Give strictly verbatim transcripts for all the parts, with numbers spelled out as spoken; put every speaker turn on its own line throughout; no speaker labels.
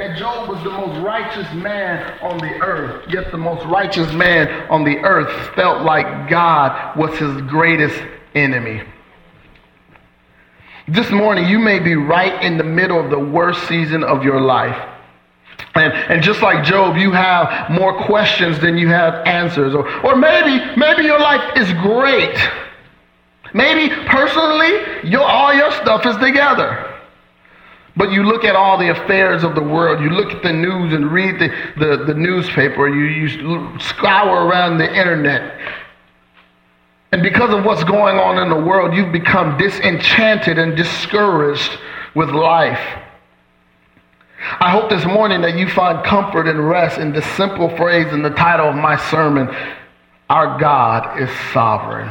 that Job was the most righteous man on the earth. Yet the most righteous man on the earth felt like God was his greatest enemy. This morning, you may be right in the middle of the worst season of your life. And, and just like Job, you have more questions than you have answers. Or, or maybe, maybe your life is great. Maybe personally, your, all your stuff is together. But you look at all the affairs of the world, you look at the news and read the, the, the newspaper, you, you scour around the internet. And because of what's going on in the world, you've become disenchanted and discouraged with life. I hope this morning that you find comfort and rest in the simple phrase in the title of my sermon, our God is sovereign.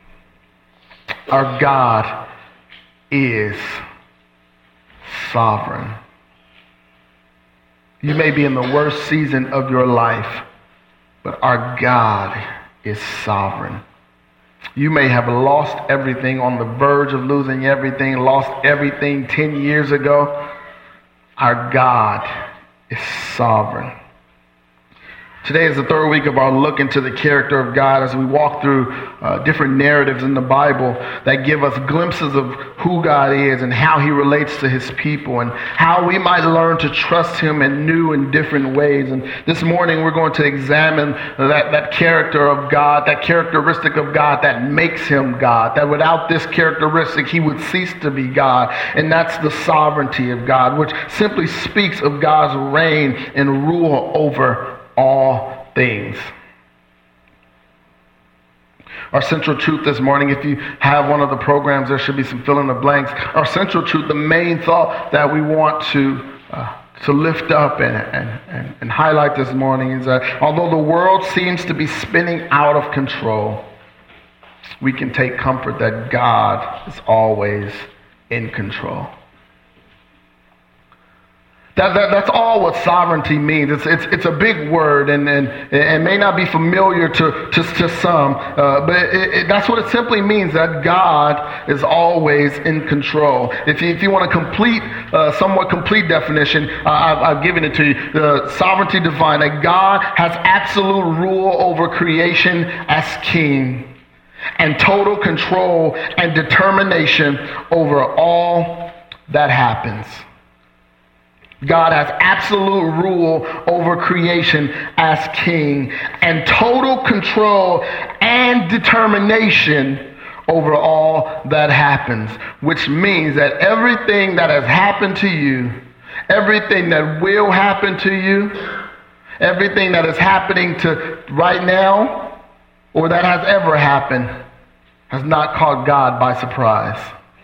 Our God is sovereign. You may be in the worst season of your life, but our God is sovereign. You may have lost everything, on the verge of losing everything, lost everything ten years ago. Our God is sovereign. Today is the third week of our look into the character of God as we walk through uh, different narratives in the Bible that give us glimpses of who God is and how he relates to his people and how we might learn to trust him in new and different ways. And this morning we're going to examine that, that character of God, that characteristic of God that makes him God, that without this characteristic he would cease to be God. And that's the sovereignty of God, which simply speaks of God's reign and rule over all things. Our central truth this morning, if you have one of the programs, there should be some fill in the blanks. Our central truth, the main thought that we want to uh, to lift up and, and, and, and highlight this morning is that although the world seems to be spinning out of control, we can take comfort that God is always in control. That, that, that's all what sovereignty means. It's, it's, it's a big word, and, and it may not be familiar to, to, to some, uh, but it, it, that's what it simply means, that God is always in control. If you, if you want a complete, uh, somewhat complete definition, uh, I've, I've given it to you. The sovereignty divine, that God has absolute rule over creation as king and total control and determination over all that happens. God has absolute rule over creation as king and total control and determination over all that happens, which means that everything that has happened to you, everything that will happen to you, everything that is happening to right now or that has ever happened has not caught God by surprise.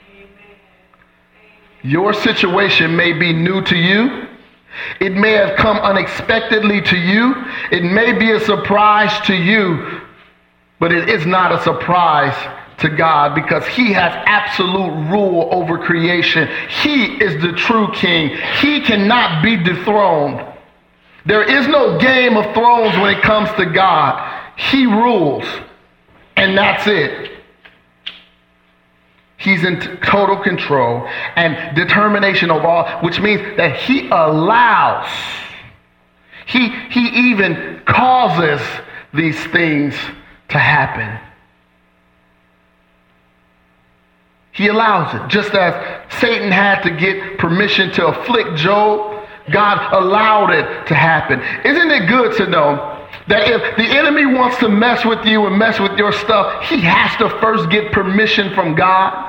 Your situation may be new to you. It may have come unexpectedly to you. It may be a surprise to you, but it is not a surprise to God because he has absolute rule over creation. He is the true king. He cannot be dethroned. There is no Game of Thrones when it comes to God. He rules, and that's it. He's in total control and determination of all, which means that he allows, he, he even causes these things to happen. He allows it. Just as Satan had to get permission to afflict Job, God allowed it to happen. Isn't it good to know that if the enemy wants to mess with you and mess with your stuff, he has to first get permission from God?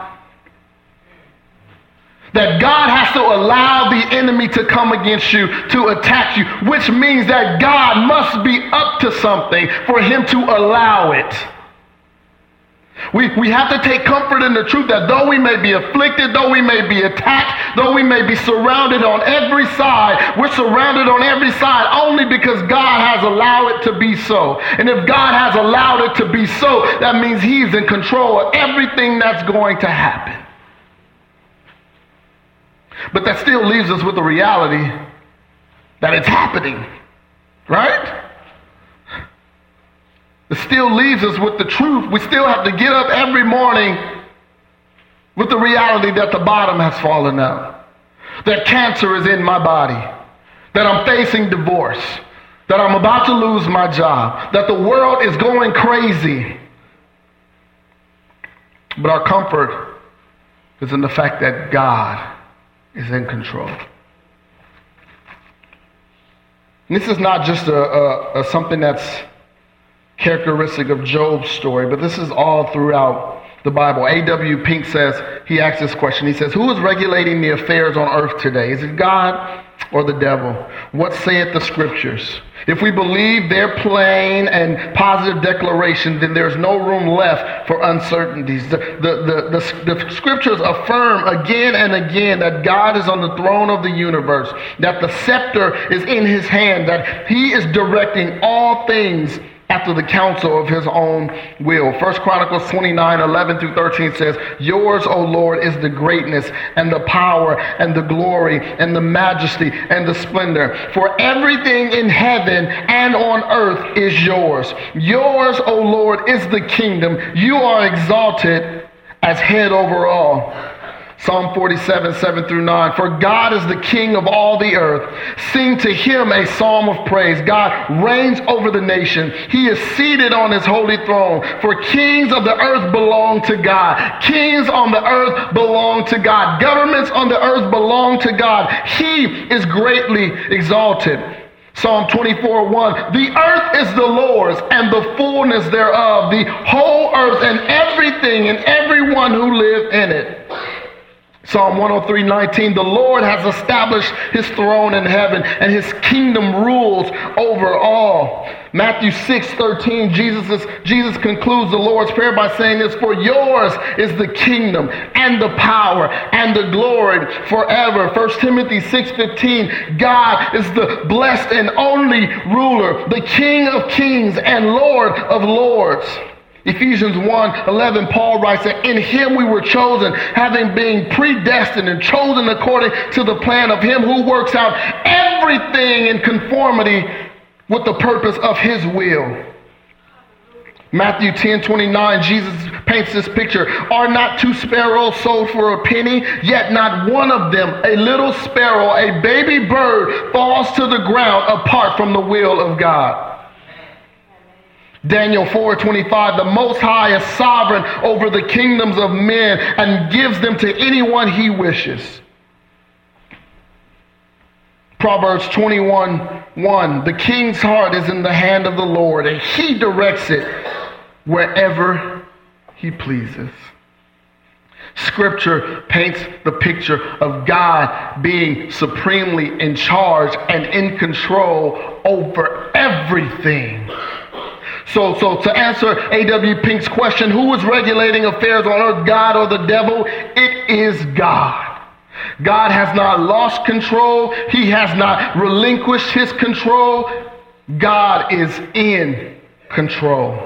That God has to allow the enemy to come against you, to attack you, which means that God must be up to something for him to allow it. We, we have to take comfort in the truth that though we may be afflicted, though we may be attacked, though we may be surrounded on every side, we're surrounded on every side only because God has allowed it to be so. And if God has allowed it to be so, that means he's in control of everything that's going to happen. But that still leaves us with the reality that it's happening, right? It still leaves us with the truth. We still have to get up every morning with the reality that the bottom has fallen out, that cancer is in my body, that I'm facing divorce, that I'm about to lose my job, that the world is going crazy. But our comfort is in the fact that God is in control. And this is not just a, a, a something that's characteristic of Job's story, but this is all throughout the Bible. A W Pink says, he asks this question. He says, who is regulating the affairs on earth today? Is it God or the devil? What saith the scriptures? If we believe their plain and positive declaration, then there's no room left for uncertainties. The, the, the, the, the scriptures affirm again and again that God is on the throne of the universe, that the scepter is in his hand, that he is directing all things after the counsel of his own will. First Chronicles twenty-nine, eleven through thirteen says, yours, O Lord, is the greatness and the power and the glory and the majesty and the splendor. For everything in heaven and on earth is yours. Yours, O Lord, is the kingdom. You are exalted as head over all. Psalm forty-seven, seven through nine. For God is the King of all the earth. Sing to him a psalm of praise. God reigns over the nation. He is seated on his holy throne. For kings of the earth belong to God. Kings on the earth belong to God. Governments on the earth belong to God. He is greatly exalted. Psalm twenty-four, one. The earth is the Lord's and the fullness thereof, the whole earth and everything and everyone who live in it. Psalm one oh three, nineteen, the Lord has established his throne in heaven and his kingdom rules over all. Matthew six, thirteen, Jesus, is, Jesus concludes the Lord's Prayer by saying this, for yours is the kingdom and the power and the glory forever. First Timothy six, fifteen, God is the blessed and only ruler, the King of kings and Lord of lords. Ephesians one, eleven, Paul writes that in him we were chosen, having been predestined and chosen according to the plan of him who works out everything in conformity with the purpose of his will. Matthew ten, twenty-nine, Jesus paints this picture. Are not two sparrows sold for a penny? Yet not one of them, a little sparrow, a baby bird, falls to the ground apart from the will of God. Daniel four, twenty-five, the Most High is sovereign over the kingdoms of men and gives them to anyone he wishes. Proverbs twenty-one, one, the king's heart is in the hand of the Lord, and he directs it wherever he pleases. Scripture paints the picture of God being supremely in charge and in control over everything. So, so to answer A W Pink's question, who is regulating affairs on earth, God or the devil? It is God. God has not lost control. He has not relinquished his control. God is in control.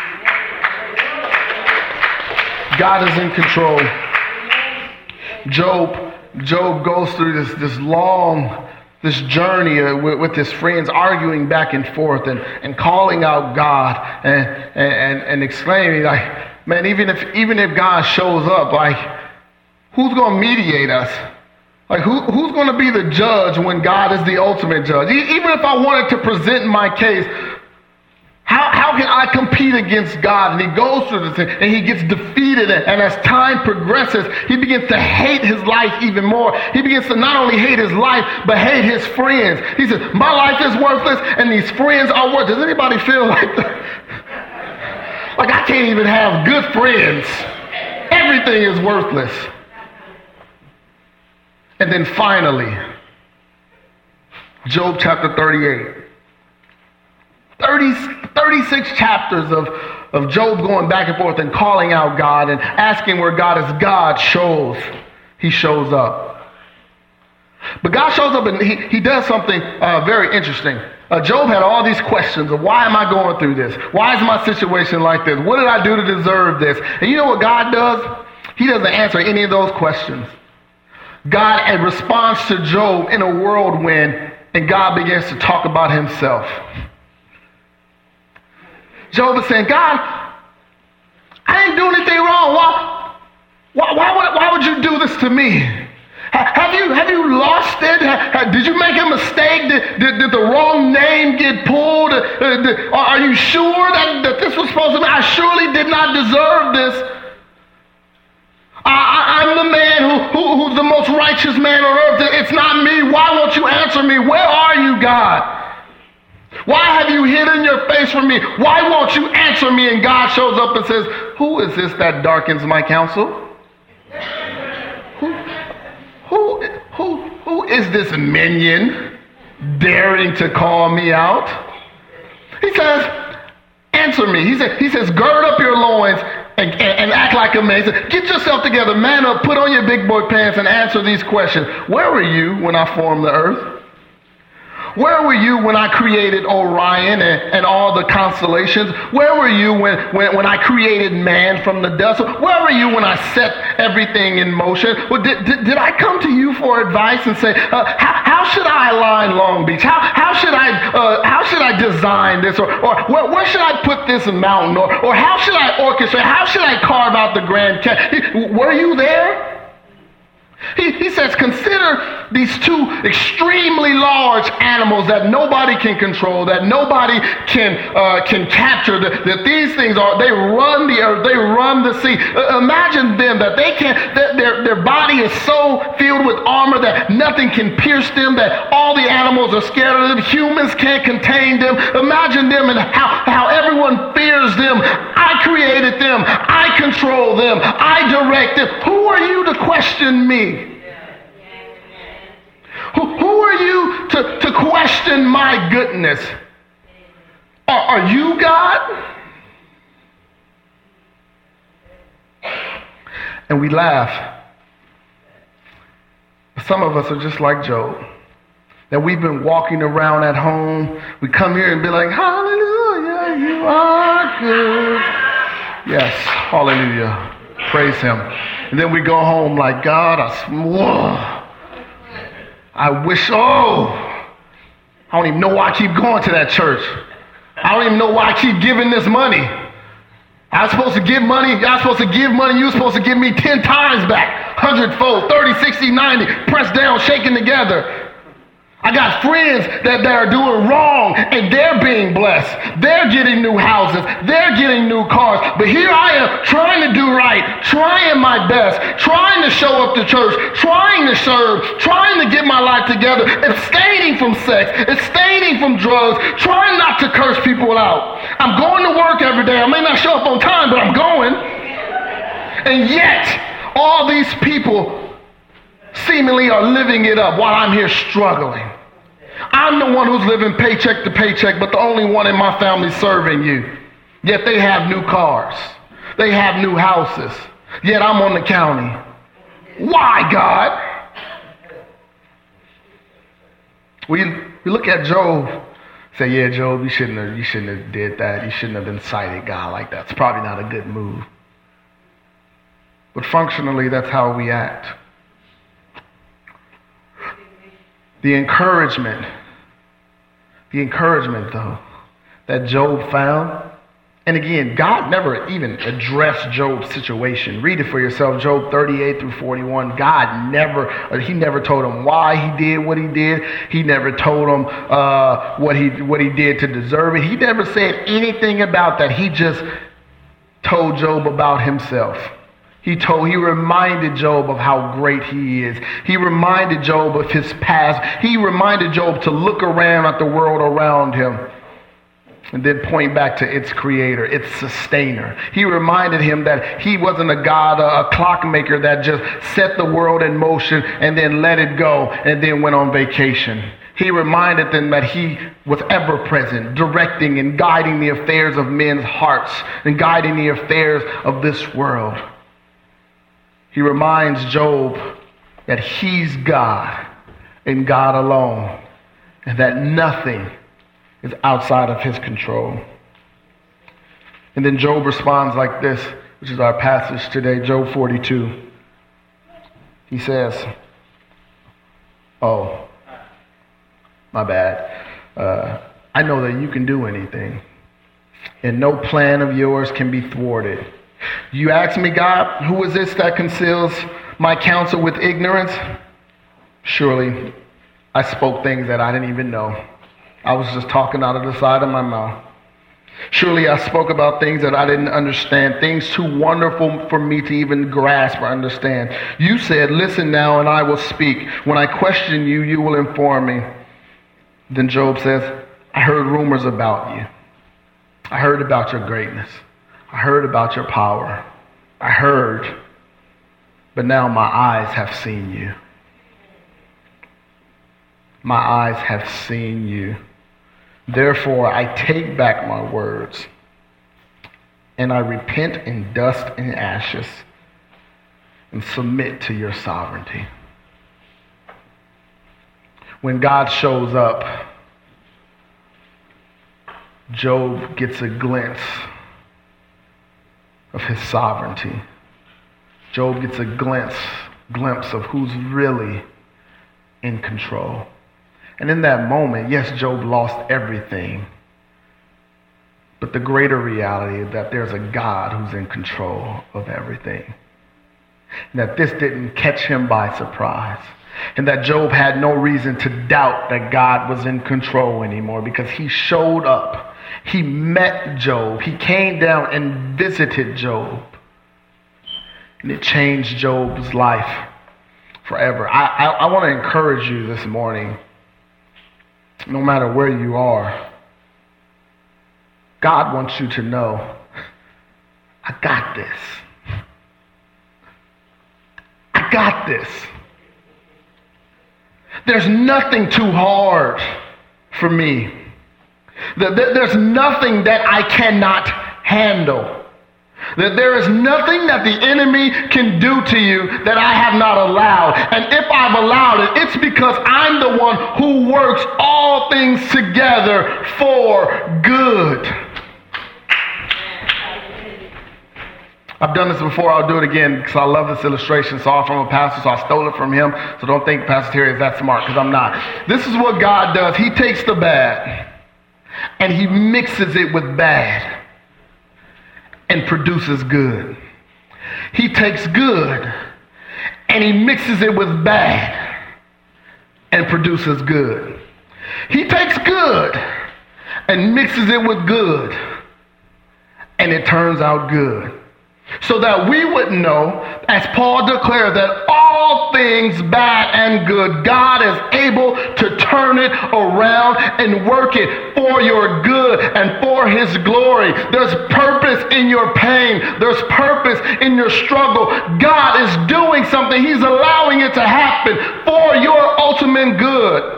God is in control. Job, Job goes through this, this long This journey uh, with, with his friends, arguing back and forth and, and calling out God and, and, and exclaiming, like, man, even if even if God shows up, like, who's going to mediate us? Like, who who's going to be the judge when God is the ultimate judge? E- even if I wanted to present my case, how, how can I compete against God? And he goes through this thing, and he gets defeated. And as time progresses, he begins to hate his life even more. He begins to not only hate his life, but hate his friends. He says, my life is worthless, and these friends are worthless. Does anybody feel like that? Like, I can't even have good friends. Everything is worthless. And then finally, Job chapter thirty-eight. thirty, thirty-six chapters of, of Job going back and forth and calling out God and asking where God is. God shows. He shows up. But God shows up and he, he does something uh, very interesting. Uh, Job had all these questions of, why am I going through this? Why is my situation like this? What did I do to deserve this? And you know what God does? He doesn't answer any of those questions. God responds to Job in a whirlwind, and God begins to talk about himself. Job is saying, God, I didn't do anything wrong. Why, why, why, would, why would you do this to me? Have you, have you lost it? Did you make a mistake? Did, did, did the wrong name get pulled? Uh, did, are you sure that, that this was supposed to be? I surely did not deserve this. I, I, I'm the man who, who, who's the most righteous man on earth. It's not me. Why won't you answer me? Where are you, God? Why have you hidden your face from me? Why won't you answer me? And God shows up and says, who is this that darkens my counsel? Who, who, who, who is this minion daring to call me out? He says, answer me. He says, he says, gird up your loins and, and, and act like a man. He says, get yourself together, man up, put on your big boy pants and answer these questions. Where were you when I formed the earth? Where were you when I created Orion and, and all the constellations? Where were you when, when, when I created man from the dust? Where were you when I set everything in motion? Well, did, did, did I come to you for advice and say, uh, how, how should I align Long Beach? How, how, should, I, uh, how should I design this? Or, or where, where should I put this mountain? Or, or how should I orchestrate? How should I carve out the Grand Canyon? Were you there? He, he says, consider these two extremely large animals that nobody can control, that nobody can uh, can capture, that, that these things are, they run the earth, they run the sea. Uh, imagine them, that they can't, that their, their body is so filled with armor that nothing can pierce them, that all the animals are scared of them, humans can't contain them. Imagine them and how, how everyone fears them. I created them, I control them, I direct them. Who are you to question me? Who, who are you to, to question my goodness? Are, are you God? And we laugh. Some of us are just like Job. That we've been walking around at home. We come here and be like, hallelujah, you are good. Yes, hallelujah. Praise him. And then we go home like, God, I, whoa. I wish, oh, I don't even know why I keep going to that church. I don't even know why I keep giving this money. I was supposed to give money, y'all supposed to give money, you were supposed to give me ten times back, hundredfold, thirty, sixty, ninety, pressed down, shaken together. I got friends that, that are doing wrong and they're being blessed. They're getting new houses. They're getting new cars. But here I am trying to do right, trying my best, trying to show up to church, trying to serve, trying to get my life together, abstaining from sex, abstaining from drugs, trying not to curse people out. I'm going to work every day. I may not show up on time, but I'm going. And yet, all these people seemingly are living it up while I'm here struggling. I'm the one who's living paycheck to paycheck, but the only one in my family serving you. Yet they have new cars. They have new houses. Yet I'm on the county. Why, God? We, we look at Job, say, yeah, Job, you shouldn't have, you shouldn't have did that. You shouldn't have incited God like that. It's probably not a good move. But functionally, that's how we act. The encouragement, the encouragement though, that Job found, and again, God never even addressed Job's situation. Read it for yourself, Job thirty-eight through forty-one. God never, he never told him why he did what he did. He never told him uh, what he what he did to deserve it. He never said anything about that. He just told Job about himself. He told, he reminded Job of how great he is. He reminded Job of his past. He reminded Job to look around at the world around him and then point back to its creator, its sustainer. He reminded him that he wasn't a God, a, a clockmaker that just set the world in motion and then let it go and then went on vacation. He reminded them that he was ever present, directing and guiding the affairs of men's hearts and guiding the affairs of this world. He reminds Job that he's God and God alone, and that nothing is outside of his control. And then Job responds like this, which is our passage today, Job forty-two. He says, oh, my bad. Uh, I know that you can do anything, and no plan of yours can be thwarted. You ask me, God, who is this that conceals my counsel with ignorance? Surely I spoke things that I didn't even know. I was just talking out of the side of my mouth. Surely I spoke about things that I didn't understand, things too wonderful for me to even grasp or understand. You said, listen now and I will speak. When I question you, you will inform me. Then Job says, I heard rumors about you. I heard about your greatness. I heard about your power. I heard, but now my eyes have seen you. My eyes have seen you. Therefore, I take back my words, and I repent in dust and ashes, and submit to your sovereignty. When God shows up, Job gets a glimpse of his sovereignty. Job gets a glimpse, glimpse of who's really in control. And in that moment, yes, Job lost everything. But the greater reality is that there's a God who's in control of everything. And that this didn't catch him by surprise. And that Job had no reason to doubt that God was in control anymore, because he showed up. He met Job. He came down and visited Job. And it changed Job's life forever. I, I, I want to encourage you this morning, no matter where you are, God wants you to know, I got this. I got this. There's nothing too hard for me. There's nothing that I cannot handle. That there is nothing that the enemy can do to you that I have not allowed. And if I've allowed it, it's because I'm the one who works all things together for good. I've done this before. I'll do it again because I love this illustration. Saw it from a pastor, so I stole it from him. So don't think Pastor Terry is that smart, because I'm not. This is what God does. He takes the bad and he mixes it with bad and produces good. He takes good and he mixes it with bad and produces good. He takes good and mixes it with good, and it turns out good. So that we would know, as Paul declared, that all things bad and good, God is able to turn it around and work it for your good and for his glory. There's purpose in your pain. There's purpose in your struggle. God is doing something. He's allowing it to happen for your ultimate good.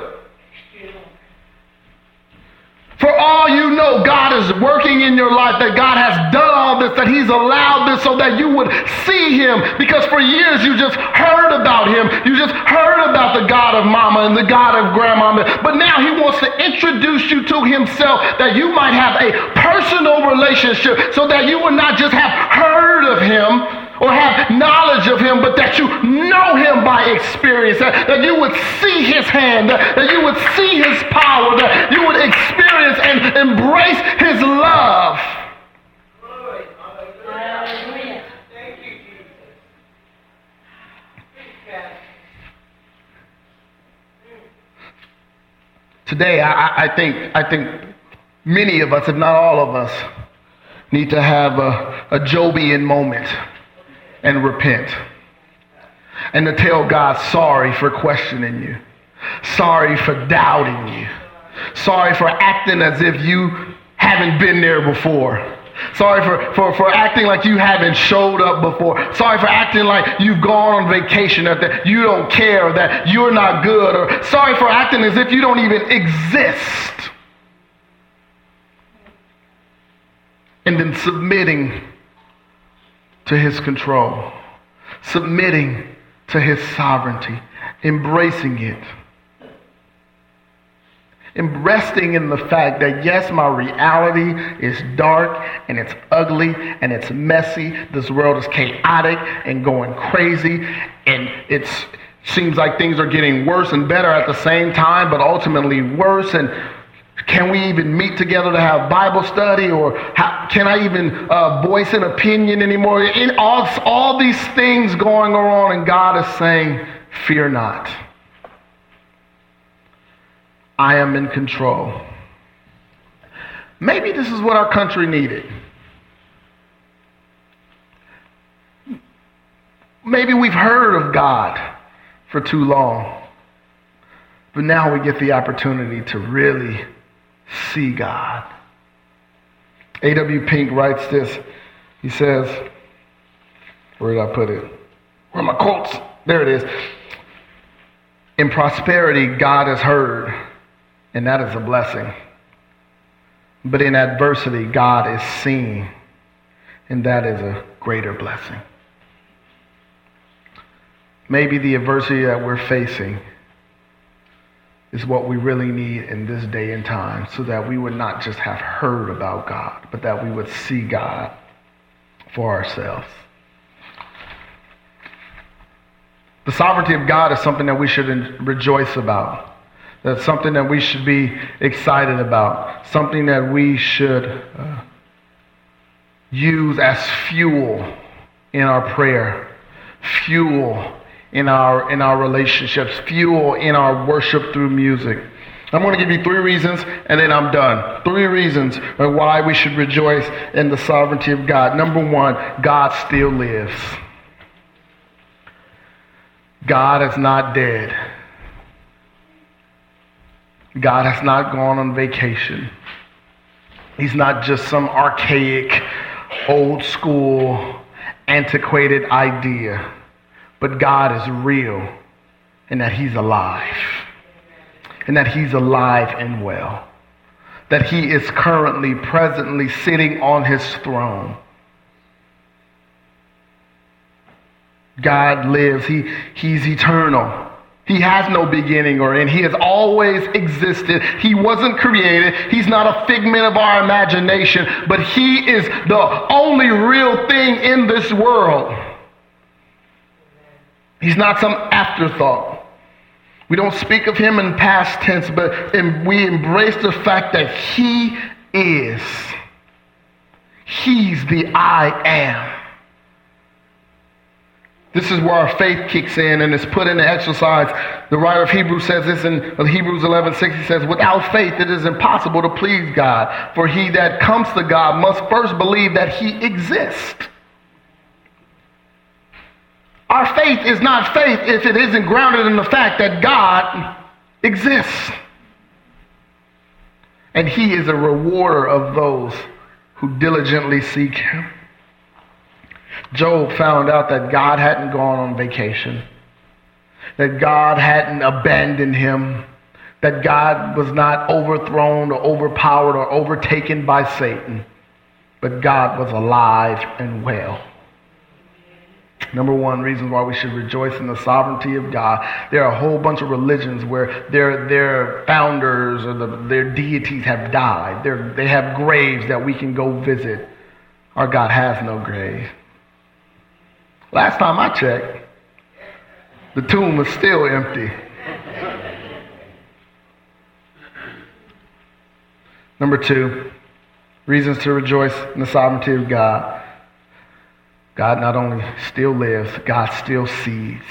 For all you know, God is working in your life, that God has done all this, that he's allowed this so that you would see him. Because for years you just heard about him. You just heard about the God of mama and the God of grandmama. But now he wants to introduce you to himself, that you might have a personal relationship, so that you would not just have heard of him or have knowledge of him, but that you know him by experience, that, that you would see his hand, that, that you would see his power, that you would experience and embrace his love. Hallelujah. Thank you, Jesus. Today, I, I think I think many of us, if not all of us, need to have a, a Jobian moment and repent, and to tell God sorry for questioning you, sorry for doubting you, sorry for acting as if you haven't been there before, sorry for, for, for acting like you haven't showed up before, sorry for acting like you've gone on vacation, or that you don't care, or that you're not good, or sorry for acting as if you don't even exist, and then submitting to his control, submitting to his sovereignty, embracing it, and resting in the fact that yes, my reality is dark and it's ugly and it's messy. This world is chaotic and going crazy, and it seems like things are getting worse and better at the same time, but ultimately worse. And can we even meet together to have Bible study? Or how, can I even uh, voice an opinion anymore? In all, all these things going on, and God is saying, fear not. I am in control. Maybe this is what our country needed. Maybe we've heard of God for too long, but now we get the opportunity to really see God. A W Pink writes this. He says, where did I put it? Where are my quotes? There it is. In prosperity, God is heard, and that is a blessing. But in adversity, God is seen, and that is a greater blessing. Maybe the adversity that we're facing is what we really need in this day and time, so that we would not just have heard about God, but that we would see God for ourselves. The sovereignty of God is something that we should rejoice about. That's something that we should be excited about. Something that we should uh, use as fuel in our prayer, fuel in our in our relationships, fuel in our worship through music. I'm going to give you three reasons, and then I'm done. Three reasons why we should rejoice in the sovereignty of God. Number one, God still lives. God is not dead. God has not gone on vacation. He's not just some archaic, old school, antiquated idea. But God is real, and that he's alive. And that he's alive and well. That he is currently, presently sitting on his throne. God lives. He, he's eternal. He has no beginning or end. He has always existed. He wasn't created. He's not a figment of our imagination, but he is the only real thing in this world. He's not some afterthought. We don't speak of him in past tense, but we embrace the fact that he is. He's the I am. This is where our faith kicks in and is put into exercise. The writer of Hebrews says this in Hebrews eleven six. He says, without faith it is impossible to please God. For he that comes to God must first believe that he exists. Our faith is not faith if it isn't grounded in the fact that God exists. And he is a rewarder of those who diligently seek him. Job found out that God hadn't gone on vacation, that God hadn't abandoned him, that God was not overthrown or overpowered or overtaken by Satan, but God was alive and well. Number one, reasons why we should rejoice in the sovereignty of God. There are a whole bunch of religions where their their founders or the, their deities have died. They're, they have graves that we can go visit. Our God has no grave. Last time I checked, the tomb was still empty. Number two, reasons to rejoice in the sovereignty of God. God not only still lives, God still sees.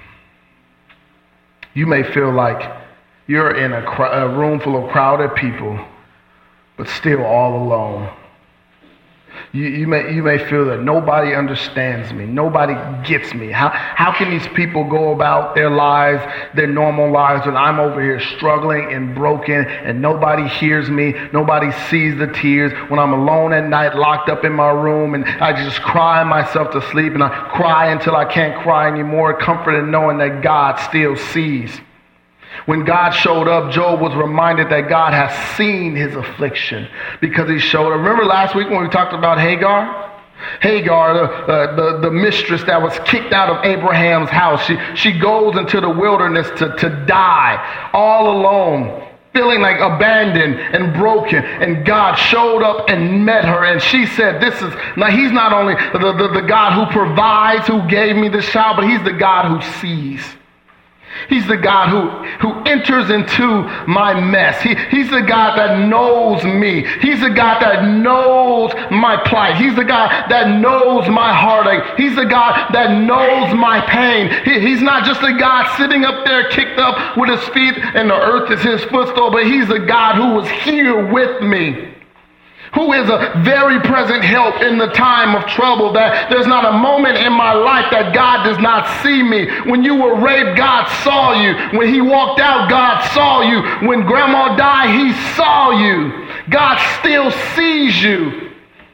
You may feel like you're in a, cr- a room full of crowded people, but still all alone. You, you may you may feel that nobody understands me. Nobody gets me. How, how can these people go about their lives, their normal lives, when I'm over here struggling and broken and nobody hears me, nobody sees the tears, when I'm alone at night, locked up in my room, and I just cry myself to sleep, and I cry until I can't cry anymore, comfort in knowing that God still sees. When God showed up, Job was reminded that God has seen his affliction because he showed up. Remember last week when we talked about Hagar? Hagar, the, uh, the, the mistress that was kicked out of Abraham's house. She, she goes into the wilderness to, to die all alone, feeling like abandoned and broken. And God showed up and met her. And she said, this is, now he's not only the, the, the God who provides, who gave me this child, but he's the God who sees. He's the God who, who enters into my mess. He, he's the God that knows me. He's the God that knows my plight. He's the God that knows my heartache. He's the God that knows my pain. He, he's not just a God sitting up there kicked up with his feet and the earth is his footstool, but he's the God who was here with me, who is a very present help in the time of trouble, that there's not a moment in my life that God does not see me. When you were raped, God saw you. When he walked out, God saw you. When grandma died, he saw you. God still sees you.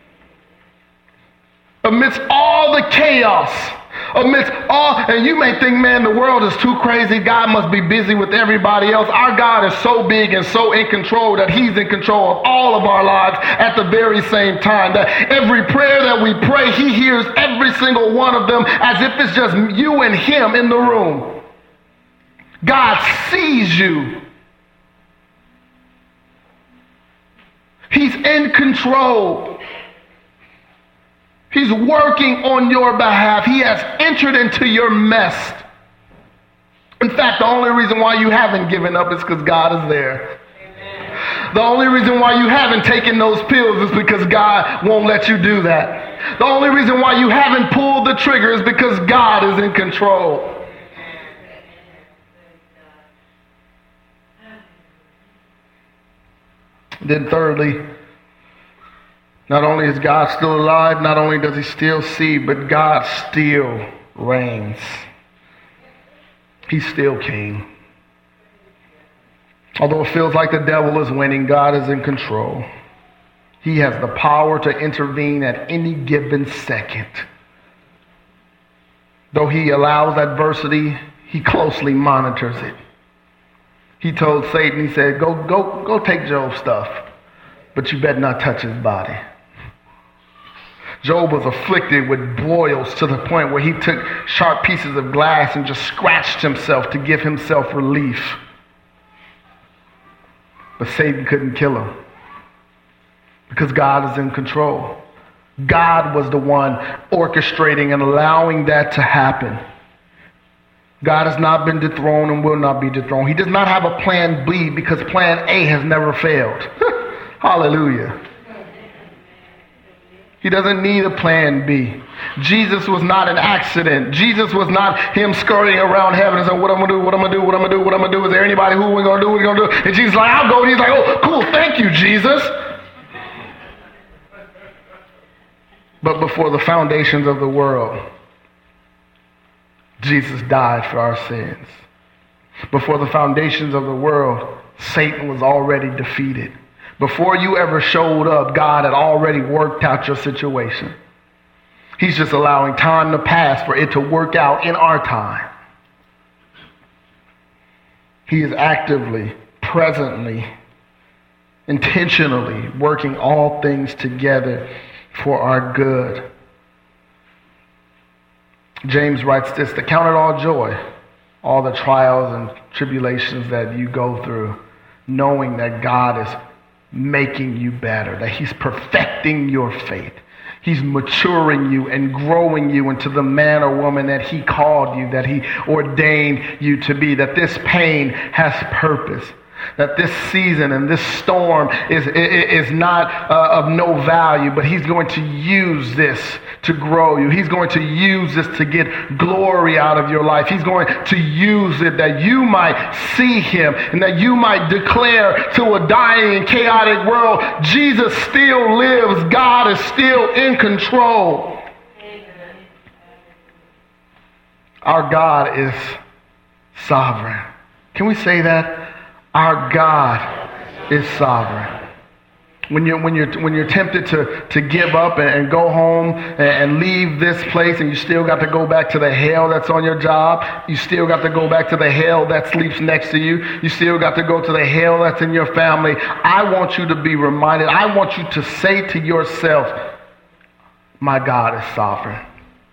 Amidst all the chaos, amidst all, and you may think, man, the world is too crazy. God must be busy with everybody else. Our God is so big and so in control that he's in control of all of our lives at the very same time. That every prayer that we pray, he hears every single one of them as if it's just you and him in the room. God sees you. He's in control. He's working on your behalf. He has entered into your mess. In fact, the only reason why you haven't given up is because God is there. Amen. The only reason why you haven't taken those pills is because God won't let you do that. The only reason why you haven't pulled the trigger is because God is in control. Then thirdly, not only is God still alive, not only does he still see, but God still reigns. He's still king. Although it feels like the devil is winning, God is in control. He has the power to intervene at any given second. Though he allows adversity, he closely monitors it. He told Satan, he said, go, go, go take Job's stuff, but you better not touch his body. Job was afflicted with boils to the point where he took sharp pieces of glass and just scratched himself to give himself relief. But Satan couldn't kill him because God is in control. God was the one orchestrating and allowing that to happen. God has not been dethroned and will not be dethroned. He does not have a plan B because plan A has never failed. Hallelujah. He doesn't need a plan B. Jesus was not an accident. Jesus was not him scurrying around heaven and saying, what I'm going to do, what I'm going to do, what I'm going to do, what I'm going to do. Is there anybody who we're going to do, what we're going to do? And Jesus is like, I'll go. And he's like, oh, cool, thank you, Jesus. But before the foundations of the world, Jesus died for our sins. Before the foundations of the world, Satan was already defeated. Before you ever showed up, God had already worked out your situation. He's just allowing time to pass for it to work out in our time. He is actively, presently, intentionally working all things together for our good. James writes this, to count it all joy, all the trials and tribulations that you go through, knowing that God is making you better, that he's perfecting your faith. He's maturing you and growing you into the man or woman that he called you, that he ordained you to be, that this pain has purpose, that this season and this storm is, is not uh, of no value, but he's going to use this to grow you. He's going to use this to get glory out of your life. He's going to use it that you might see him and that you might declare to a dying, chaotic world, Jesus still lives. God is still in control. Amen. Our God is sovereign. Can we say that? Our God is sovereign. When you're, when you're, when you're tempted to, to give up and, and go home and, and leave this place, and you still got to go back to the hell that's on your job, you still got to go back to the hell that sleeps next to you, you still got to go to the hell that's in your family, I want you to be reminded, I want you to say to yourself, my God is sovereign.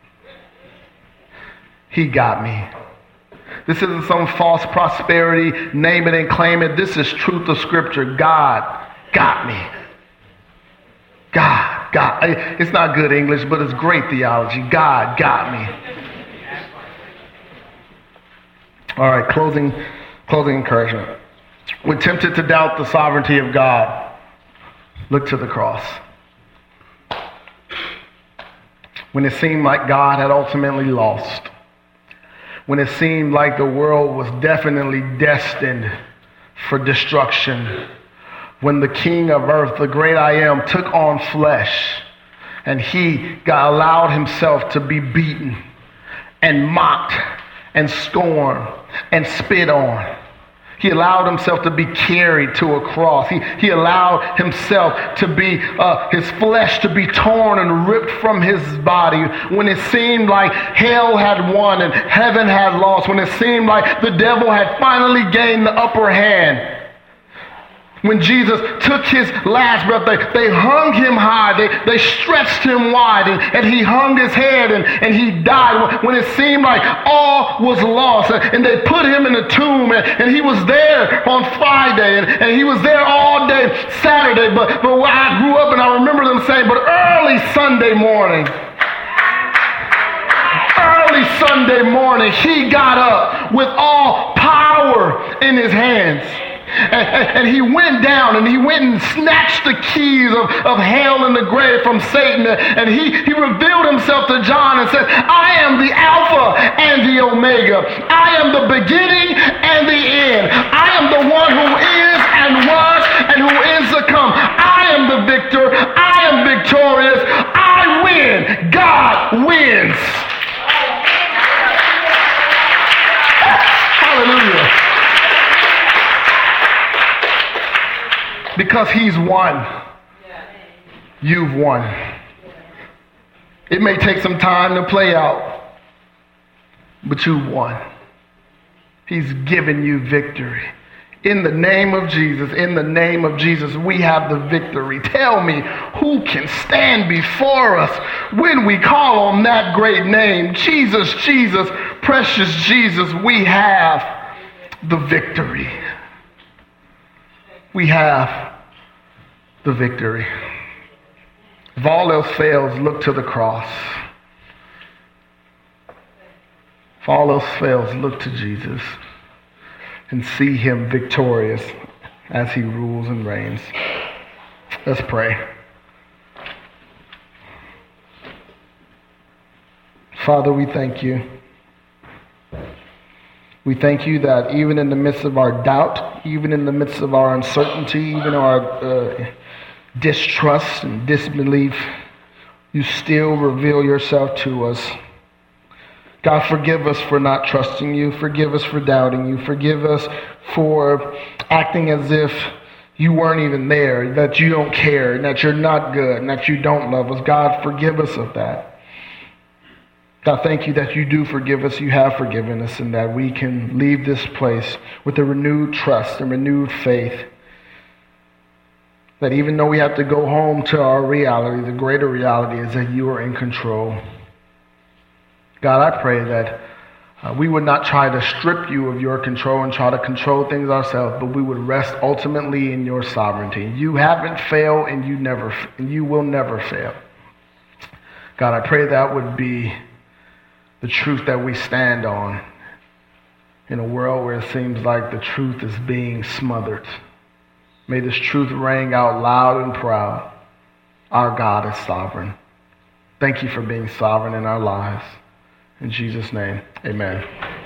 He got me. This isn't some false prosperity, name it and claim it. This is truth of Scripture. God got me. God, God. It's not good English, but it's great theology. God got me. All right, closing, closing encouragement. When tempted to doubt the sovereignty of God, look to the cross. When it seemed like God had ultimately lost, when it seemed like the world was definitely destined for destruction, when the King of earth, the great I am, took on flesh, and he got allowed himself to be beaten and mocked and scorned and spit on. He allowed himself to be carried to a cross. He, he allowed himself to be, uh, his flesh to be torn and ripped from his body when it seemed like hell had won and heaven had lost, when it seemed like the devil had finally gained the upper hand. When Jesus took his last breath, they, they hung him high, they, they stretched him wide, and, and he hung his head and, and he died when it seemed like all was lost. And, and they put him in a tomb, and, and he was there on Friday, and, and he was there all day Saturday. But, but when I grew up, and I remember them saying, but early Sunday morning, early Sunday morning, he got up with all power in his hands. And, and he went down and he went and snatched the keys of, of hell and the grave from Satan. And he, he revealed himself to John and said, I am the Alpha and the Omega. I am the beginning and the end. I am the one who is and was and who is to come. I am the victor. I am victorious. I win. God wins. Hallelujah. Because he's won, you've won. It may take some time to play out, but you've won. He's given you victory. In the name of Jesus, in the name of Jesus, we have the victory. Tell me, who can stand before us when we call on that great name? Jesus, Jesus, precious Jesus, we have the victory. We have the victory. If all else fails, look to the cross. If all else fails, look to Jesus and see him victorious as he rules and reigns. Let's pray. Father, we thank you. We thank you that even in the midst of our doubt, even in the midst of our uncertainty, even our uh, distrust and disbelief, you still reveal yourself to us. God, forgive us for not trusting you. Forgive us for doubting you. Forgive us for acting as if you weren't even there, that you don't care, that you're not good, and that you don't love us. God, forgive us of that. God, thank you that you do forgive us, you have forgiven us, and that we can leave this place with a renewed trust and renewed faith. That even though we have to go home to our reality, the greater reality is that you are in control. God, I pray that uh, we would not try to strip you of your control and try to control things ourselves, but we would rest ultimately in your sovereignty. You haven't failed, and you never, and you will never fail. God, I pray that would be the truth that we stand on in a world where it seems like the truth is being smothered. May this truth ring out loud and proud. Our God is sovereign. Thank you for being sovereign in our lives. In Jesus' name, amen.